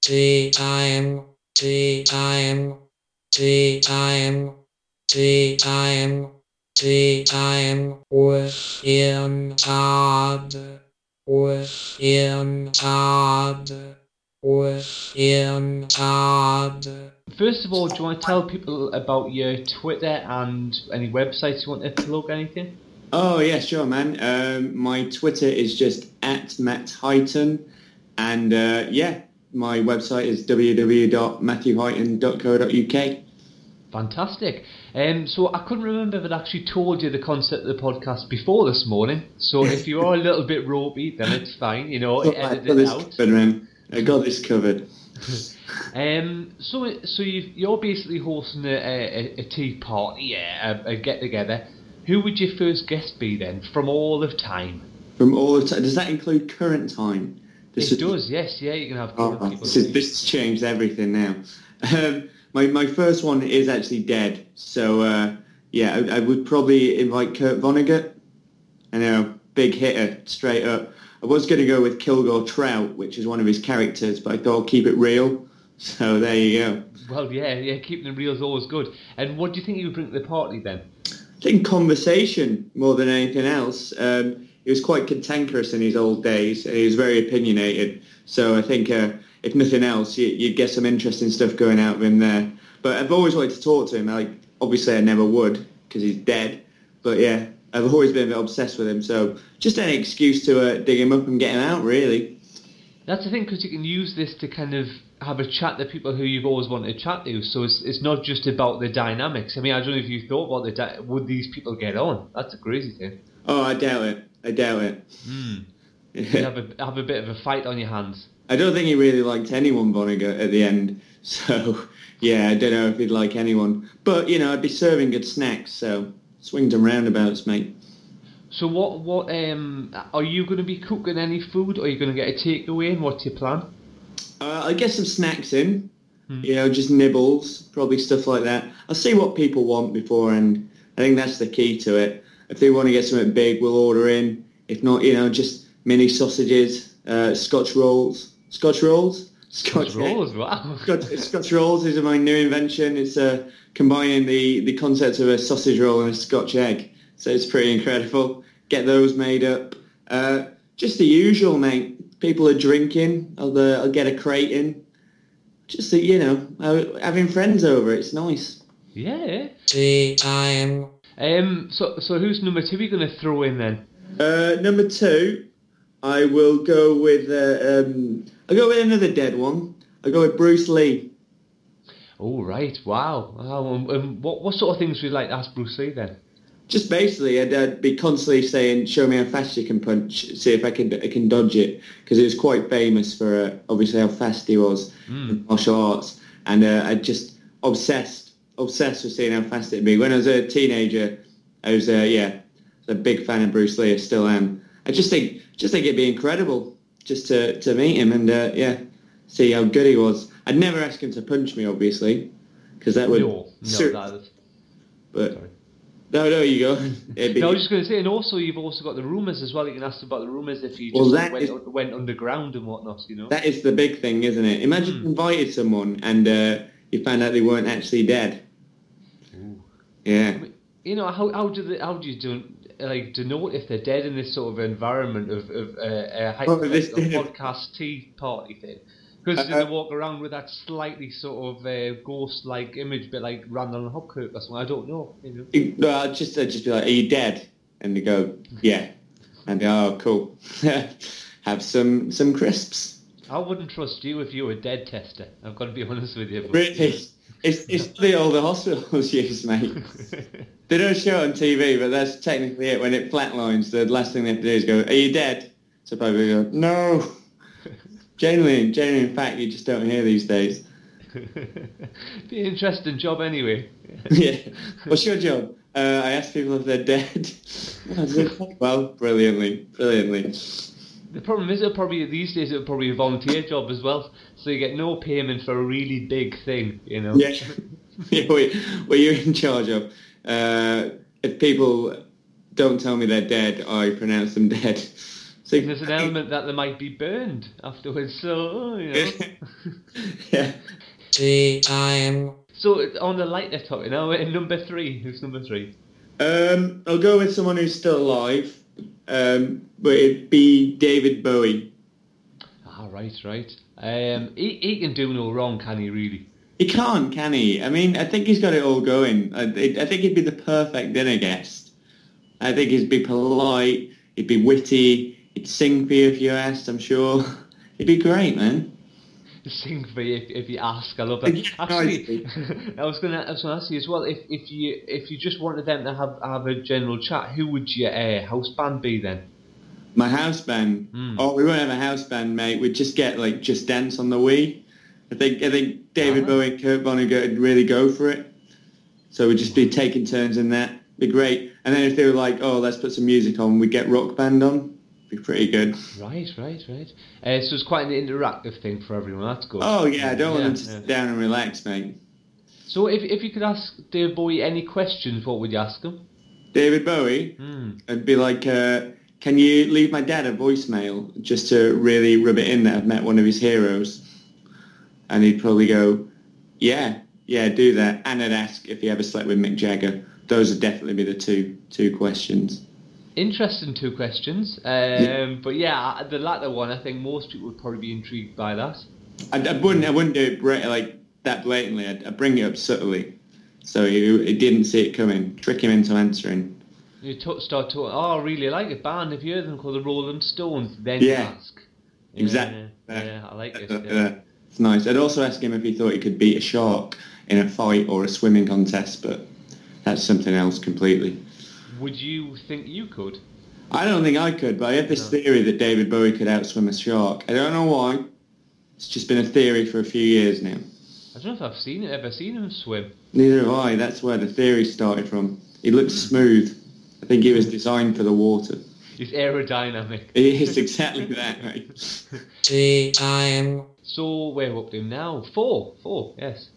time, tea time, tea time, tea time, tea time with Ian Todd, with Ian Todd, with Ian Todd. First of all, do you want to tell people about your Twitter and any websites you want to plug, anything? Oh, yeah, sure, man. My Twitter is just @MattHighton, and my website is www.matthewhighton.co.uk. Fantastic. So I couldn't remember if I'd actually told you the concept of the podcast before this morning, so if you are a little bit ropey, then it's fine, edit it out. I got this covered. So you're basically hosting a tea party, a get-together. Who would your first guest be then, from all of time? From all of time? Does that include current time? It does, yes, yeah, you can have current people. This has changed everything now. My first one is actually dead, so I would probably invite Kurt Vonnegut. I know, big hitter, straight up. I was going to go with Kilgore Trout, which is one of his characters, but I thought I'll keep it real. So there you go. Well, yeah, keeping it real is always good. And what do you think you would bring to the party then? I think conversation more than anything else. He was quite cantankerous in his old days, and he was very opinionated. So I think if nothing else, you'd get some interesting stuff going out of him there. But I've always wanted to talk to him. Obviously, I never would because he's dead. But yeah, I've always been a bit obsessed with him. So just any excuse to dig him up and get him out, really. That's the thing, because you can use this to kind of have a chat to people who you've always wanted to chat to. So it's not just about the dynamics. I mean, I don't know if you thought about would these people get on? That's a crazy thing. Oh, I doubt it. You have a bit of a fight on your hands. I don't think he really liked anyone, Vonnegut, at the end. So, yeah, I don't know if he'd like anyone. But, I'd be serving good snacks, so swings and roundabouts, mate. So what are you going to be cooking any food, or are you going to get a takeaway, and what's your plan? I'll get some snacks in, just nibbles, probably stuff like that. I'll see what people want beforehand. I think that's the key to it. If they want to get something big, we'll order in. If not, just mini sausages, Scotch rolls. Scotch rolls? Scotch rolls, wow. Scotch rolls is my new invention. It's combining the concepts of a sausage roll and a Scotch egg. So it's pretty incredible. Get those made up. Just the usual, mate. People are drinking. I'll get a crate in. Just, having friends over. It's nice. Yeah. Tea time. So who's number 2 you're going to throw in then? Number 2, I will go with I'll go with another dead one. I'll go with Bruce Lee. Oh, right. Wow. What sort of things would you like to ask Bruce Lee then? Just basically, I'd be constantly saying, "Show me how fast you can punch. See if I can dodge it," because he was quite famous for obviously how fast he was in martial arts, and I just obsessed with seeing how fast it'd be. When I was a teenager, I was a big fan of Bruce Lee. I still am. I just think it'd be incredible just to meet him and see how good he was. I'd never ask him to punch me, obviously, because that would. But. Sorry. No, you go. No, I was just going to say, and also you've also got the rumours as well. You can ask about the rumours if you just went underground and whatnot, That is the big thing, isn't it? Imagine you invited someone and you found out they weren't actually dead. Ooh. Yeah. I mean, how do you denote if they're dead in this sort of environment of a podcast tea party thing? Because they walk around with that slightly sort of ghost-like image, bit like Randall Hopkirk or something. I don't know. No, I'd just be like, "Are you dead?" And they go, "Yeah." And oh, cool. Have some crisps. I wouldn't trust you if you were a dead tester. I've got to be honest with you. Really? It's the older hospitals use, mate. They don't show it on TV, but that's technically it. When it flatlines, the last thing they have to do is go, "Are you dead?" So people go, "No." Genuinely, in fact, you just don't hear these days. Be an interesting job anyway. Yeah. What's your job? I ask people if they're dead. Well, brilliantly. The problem is, these days it'll probably be a volunteer job as well, so you get no payment for a really big thing, Yeah. What you're in charge of. If people don't tell me they're dead, I pronounce them dead. So there's an element that they might be burned afterwards, so, Yeah. T-I-M. So on the lighter topic now, number 3. Who's number 3? I'll go with someone who's still alive, but it'd be David Bowie. Ah, right. He can do no wrong, can he, really? He can't, can he? I mean, I think he's got it all going. I think he'd be the perfect dinner guest. I think he'd be polite, he'd be witty, he'd sing for you if you asked, I'm sure. He'd be great, man. Sing for you if you ask. I love that. Actually, I was gonna ask you as well. If you just wanted them to have a general chat, who would your house band be then? My house band? Oh, we won't have a house band, mate. We'd just get like Just Dance on the Wii. I think David Bowie and Kurt Vonnegut would really go for it. So we'd just be taking turns in that. Be great. And then if they were like, oh, let's put some music on, we'd get Rock Band on. Be pretty good. Right. So it's quite an interactive thing for everyone. That's good. Oh yeah, I don't want them to sit down and relax, mate. So if you could ask David Bowie any questions, what would you ask him? David Bowie? I'd be like, can you leave my dad a voicemail just to really rub it in that I've met one of his heroes? And he'd probably go, yeah, do that. And I'd ask if he ever slept with Mick Jagger. Those would definitely be the two questions. Interesting 2 questions. But yeah, the latter one, I think most people would probably be intrigued by that. I wouldn't do it like that blatantly. I'd bring it up subtly, so he didn't see it coming. Trick him into answering. You start talking. Oh, I really like a band. Have you heard them called the Rolling Stones? Then you ask. Exactly. Yeah, I like it. Yeah. It's nice. I'd also ask him if he thought he could beat a shark in a fight or a swimming contest, but that's something else completely. Would you think you could? I don't think I could, but I have this theory that David Bowie could outswim a shark. I don't know why. It's just been a theory for a few years now. I don't know if I've ever seen him swim. Neither have I. That's where the theory started from. He looks smooth. I think he was designed for the water. He's aerodynamic. He is exactly that, right? T-I-M. So we're up to now. 4, yes.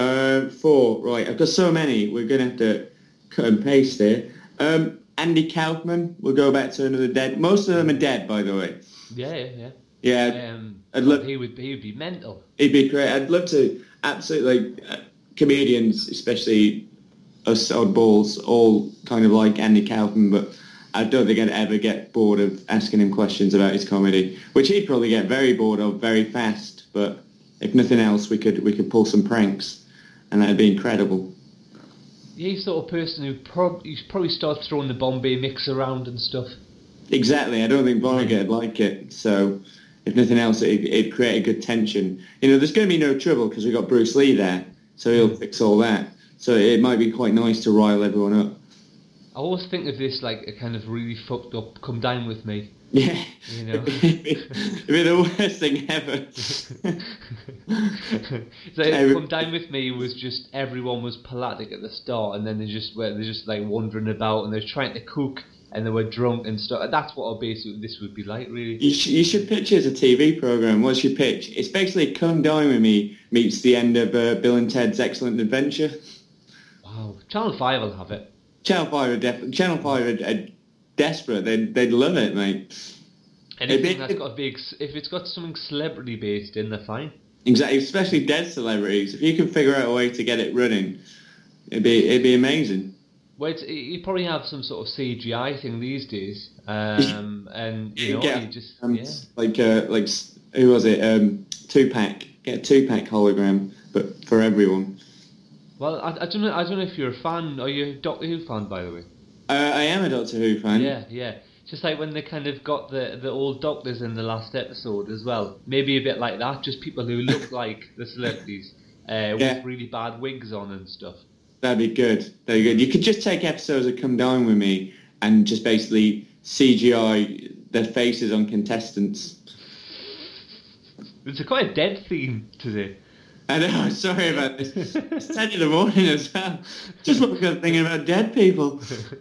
4, right. I've got so many. We're going to have to cut and paste here. Andy Kaufman. We'll go back to another dead. Most of them are dead, by the way. Yeah. Yeah. I'd love. He would be mental. He'd be great. I'd love to. Absolutely, comedians, especially us oddballs, all kind of like Andy Kaufman, but I don't think I'd ever get bored of asking him questions about his comedy, which he'd probably get very bored of very fast. But if nothing else, we could pull some pranks, and that'd be incredible. Yeah, he's the sort of person who probably start throwing the Bombay mix around and stuff. Exactly. I don't think Vonnegut would like it. So, if nothing else, it'd create a good tension. You know, there's going to be no trouble because we've got Bruce Lee there, so he'll fix all that. So it might be quite nice to rile everyone up. I always think of this like a kind of really fucked up "Come Down With Me." Yeah. You know, it'd be the worst thing ever. So "Come Down With Me" was just everyone was palatic at the start, and then they're just like wandering about and they're trying to cook and they were drunk and stuff. That's what basically this would be like, really. You should pitch it as a TV program. What's your pitch? It's basically "Come Dine With Me" meets the end of Bill and Ted's Excellent Adventure. Wow, Channel 5 will have it. Channel 5 are desperate. They'd love it, mate. Anything that's got if it's got something celebrity based in, they're fine. Exactly, especially dead celebrities. If you can figure out a way to get it running, it'd be amazing. Well, you probably have some sort of CGI thing these days, and you know, like who was it? Tupac. Get a Tupac hologram, but for everyone. Well, I don't know if you're a fan. Are you a Doctor Who fan, by the way? I am a Doctor Who fan. Yeah. Just like when they kind of got the old doctors in the last episode as well. Maybe a bit like that, just people who look like the celebrities with really bad wigs on and stuff. That'd be good. You could just take episodes of Come Dine With Me and just basically CGI their faces on contestants. It's quite a dead theme today. I know, sorry about this. It's 10 in the morning as well. Just woke up thinking about dead people.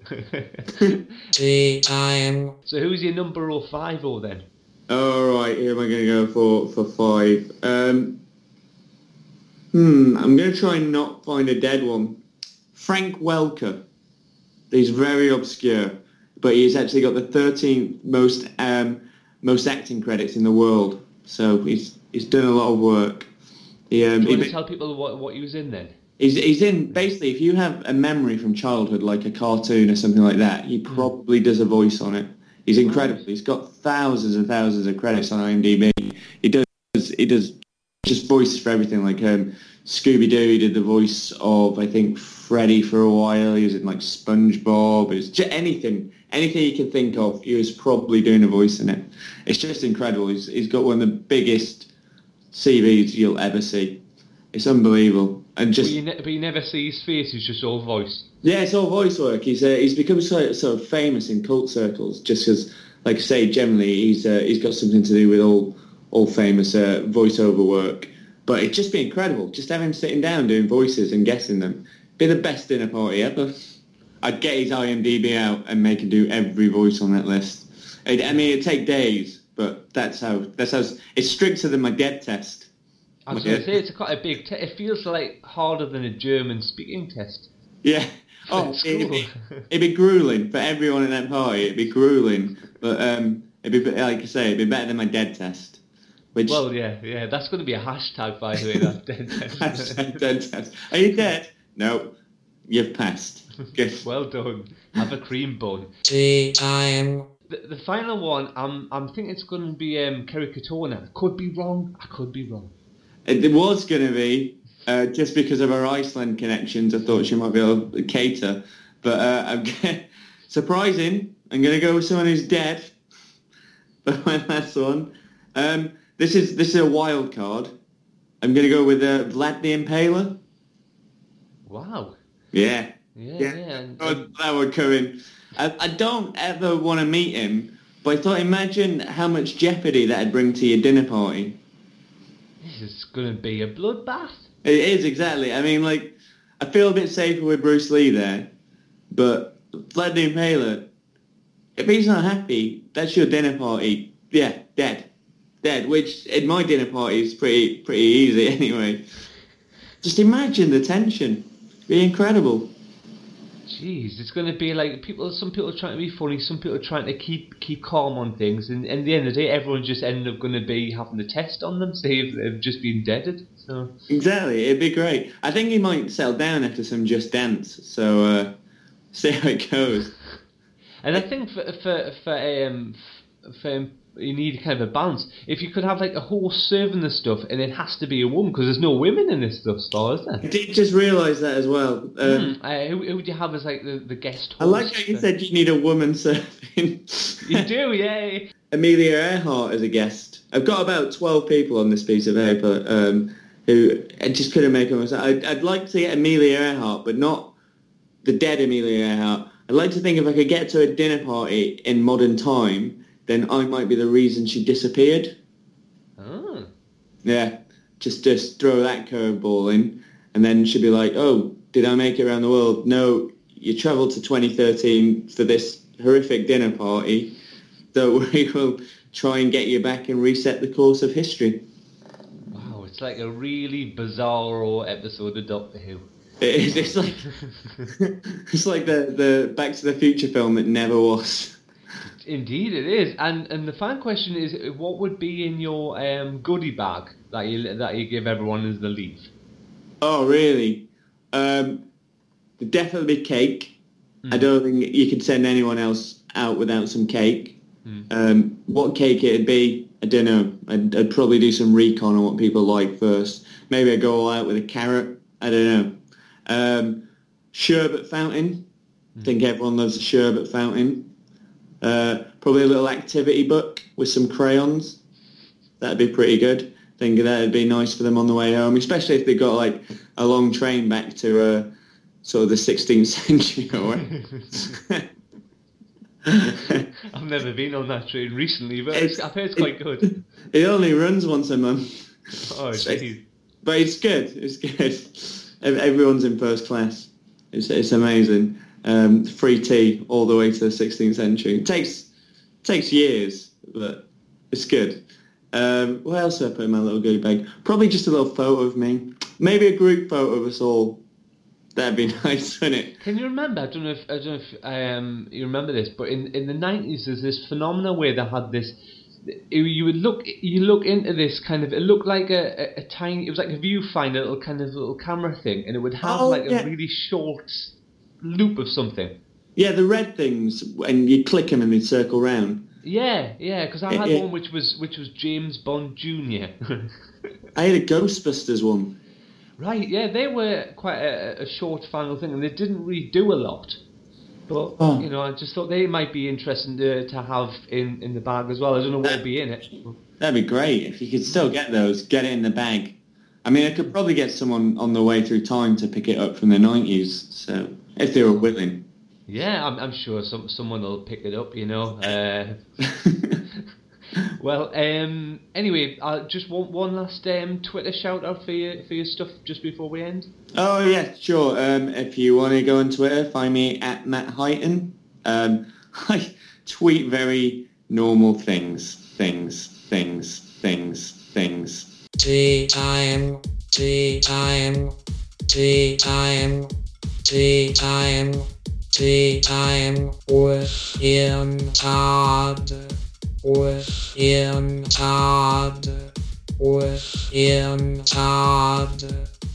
T-I-M. So who's your number 5 then? Alright, who am I going to go for 5? I'm going to try and not find a dead one. Frank Welker. He's very obscure, but he's actually got the 13th most acting credits in the world. So he's done a lot of work. He, Do you want he, to tell people what he was in then? he's in, basically, if you have a memory from childhood, like a cartoon or something like that, he probably does a voice on it. He's incredible. He's got thousands and thousands of credits on IMDb. He does just voices for everything, like Scooby-Doo. He did the voice of, I think, Freddy for a while. He was in like SpongeBob. It was just anything you can think of. He was probably doing a voice in it. It's just incredible. He's got one of the biggest CVs you'll ever see. It's unbelievable. And just but you never see his face. It's just all voice. yeah, it's all voice work. He's become so famous in cult circles just because, like I say, generally he's got something to do with all famous voiceover work. But it'd just be incredible. Just have him sitting down doing voices and guessing them. Be the best dinner party ever. I'd get his IMDb out and make him do every voice on that list. It'd take days, but that's how it's stricter than my dead test. I was going to say, it's quite a big test. It feels like harder than a German speaking test. Yeah. Oh, it'd be grueling for everyone in that party. It'd be grueling, but it'd be, like I say, it'd be better than my dead test. Well, yeah, that's going to be a hashtag, by the way. That dead test. Hashtag dead test. Are you dead? No, you've passed. Good. Well done. Have a cream bun. Time. The final one, I'm thinking it's going to be Kerry Katona. I could be wrong. It was going to be, just because of her Iceland connections, I thought she might be able to cater. But surprising, I'm going to go with someone who's dead. But my last one. This is a wild card. I'm going to go with Vlad the Impaler. Wow. Yeah. Yeah. That would come in. I don't ever want to meet him, but I thought, imagine how much jeopardy that'd bring to your dinner party. This is going to be a bloodbath. It is, exactly. I mean, like, I feel a bit safer with Bruce Lee there, but Vlad the Impaler, if he's not happy, that's your dinner party. Yeah, dead, which in my dinner party is pretty easy anyway. Just imagine the tension. It'd be incredible. Jeez, it's going to be like some people are trying to be funny, some people are trying to keep calm on things, and at the end of the day, everyone just ended up going to be having the test on them, see if they've just been deaded. So exactly, it'd be great. I think he might settle down after some Just Dance, so see how it goes. And I think for you need kind of a balance. If you could have like a horse serving the stuff, and it has to be a woman because there's no women in this stuff, Star, is there? I did just realise that as well. Who would you have as like the guest host? I like how you said you need a woman serving. You do, yeah. Amelia Earhart as a guest. I've got about 12 people on this piece of paper who I just couldn't make them. I'd like to get Amelia Earhart, but not the dead Amelia Earhart. I'd like to think if I could get to a dinner party in modern time, then I might be the reason she disappeared. Oh. Yeah, just throw that curveball in, and then she'd be like, oh, did I make it around the world? No, you travelled to 2013 for this horrific dinner party, so we will try and get you back and reset the course of history. Wow, it's like a really bizarre episode of Doctor Who. It's like it's like the Back to the Future film that never was. Indeed, it is. And the final question is, what would be in your goodie bag that you give everyone as the leave? Oh, really? Definitely cake. I don't think you could send anyone else out without some cake. What cake it'd be, I don't know. I'd probably do some recon on what people like first. Maybe I'd go all out with a carrot. I don't know. Sherbet fountain. I think everyone loves a sherbet fountain. Probably a little activity book with some crayons. That'd be pretty good. I think that'd be nice for them on the way home, especially if they got like a long train back to sort of the 16th century. I've never been on that train recently, but I've heard it's quite good. It only runs once a month. Oh, geez. But it's good. It's good. Everyone's in first class. It's amazing. Free tea all the way to the 16th century. It takes years, but it's good. What else did I put in my little goodie bag? Probably just a little photo of me. Maybe a group photo of us all. That'd be nice, wouldn't it? Can you remember? I don't know if you remember this, but in the 90s, there's this phenomenon where they had this you look into this kind of, it looked like a tiny, it was like a viewfinder, little camera thing, and it would have a really short loop of something. Yeah, the red things, and you click them and they circle round. Yeah, because I had one which was James Bond Jr. I had a Ghostbusters one. Right, yeah, they were quite a short final thing, and they didn't really do a lot. But, I just thought they might be interesting to have in the bag as well. I don't know what would be in it. That'd be great. If you could still get those, get it in the bag. I mean, I could probably get someone on the way through time to pick it up from the 90s, so if they were willing. Yeah, I'm sure someone will pick it up, Well, anyway, just one last Twitter shout out for your stuff just before we end. Oh yeah, sure. If you want to go on Twitter, find me at Matt Heighton. I tweet very normal things. Orientad